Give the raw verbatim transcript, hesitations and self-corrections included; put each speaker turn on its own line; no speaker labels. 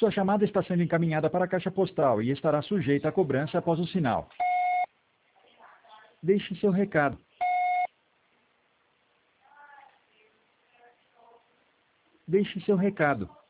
Sua chamada está sendo encaminhada para a caixa postal e estará sujeita a cobrança após o sinal. Deixe seu recado. Deixe seu recado.